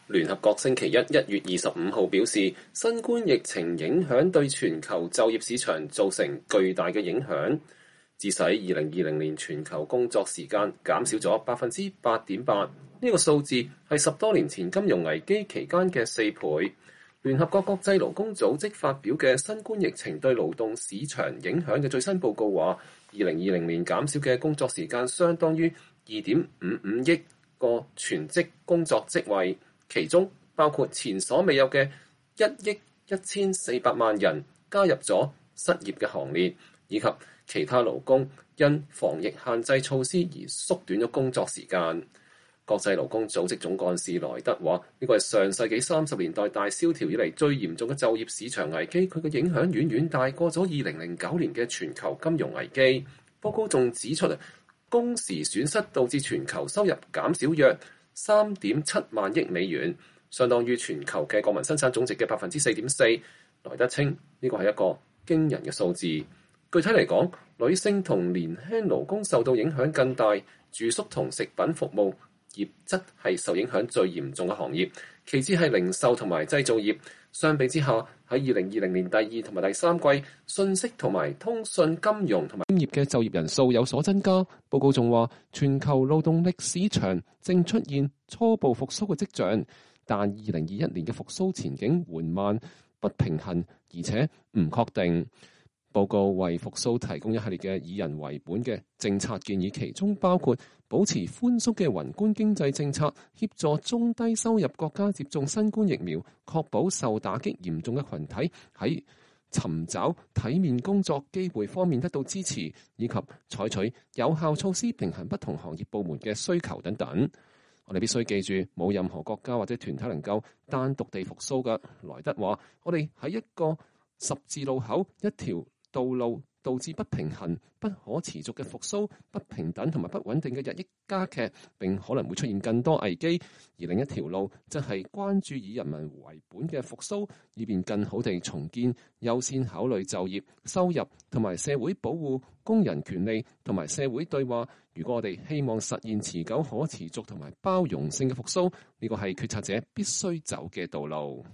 聯合國星期一月25號表示，新冠疫情影響對全球就業市場造成巨大嘅影響，致使2020年全球工作時間減少咗8.8%。呢個數字係10多年前金融危機期間嘅4倍。聯合國國際勞工組織發表嘅新冠疫情對勞動市場影響嘅最新報告話，2020年減少嘅工作時間相當於2.55億個全職工作職位，其中包括前所未有嘅1億1400萬人加入咗失業嘅行列，以及其他勞工因防疫限制措施而縮短咗工作時間。國際勞工組織總幹事萊德話：呢個係上世紀30年代大蕭條以嚟最嚴重嘅就業市場危機，佢嘅影響遠遠大過咗2009年嘅全球金融危機。報告仲指出，工時損失導致全球收入減少約3.7萬億美元，相當於全球嘅國民生產總值嘅4.4%。萊德稱呢個係一個驚人嘅數字。具體嚟講，女性同年輕勞工受到影響更大，住宿同食品服務業則係受影響最嚴重嘅行業，其次係零售同埋製造業。相比之下，喺2020年第二同埋第三季，信息同埋通訊、金融同埋專業嘅就業人數有所增加。報告仲話，全球勞動力市場正出現初步復甦嘅跡象，但2021年嘅復甦前景緩慢、不平衡，而且唔確定。報告為復甦提供一系列嘅以人為本嘅政策建議，其中包括保持寬鬆嘅宏觀經濟政策，協助中低收入國家接種新冠疫苗，確保受打擊嚴重嘅群體喺尋找體面工作機會方面得到支持，以及採取有效措施平衡不同行業部門嘅需求等等。我哋必須記住，冇任何國家或者團體能夠單獨地復甦嘅。萊德話：我哋喺一個十字路口，一條道路導致不平衡、不可持續嘅復甦、不平等同埋不穩定嘅日益加劇，並可能會出現更多危機。而另一條路則係關注以人民為本嘅復甦，以便更好地重建，優先考慮就業、收入同埋社會保護、工人權利同埋社會對話。如果我哋希望實現持久、可持續同埋包容性嘅復甦，呢個係決策者必須走嘅道路。